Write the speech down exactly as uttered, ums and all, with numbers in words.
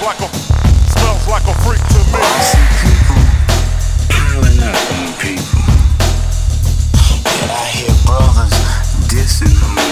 like a, smells like a freak to me. I see people piling up on people, and I hear brothers dissing them.